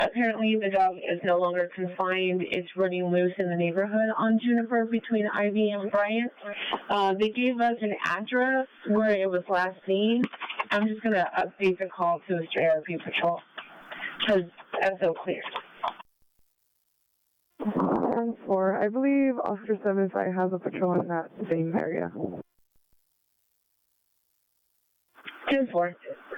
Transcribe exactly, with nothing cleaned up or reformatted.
Apparently, the dog is no longer confined. It's running loose in the neighborhood on Juniper between Ivy and Bryant. Uh, they gave us an address where it was last seen. I'm just going to update the call to the Stray R P Patrol because that's so clear. ten four, I believe Officer seven five has a patrol in that same area. ten four.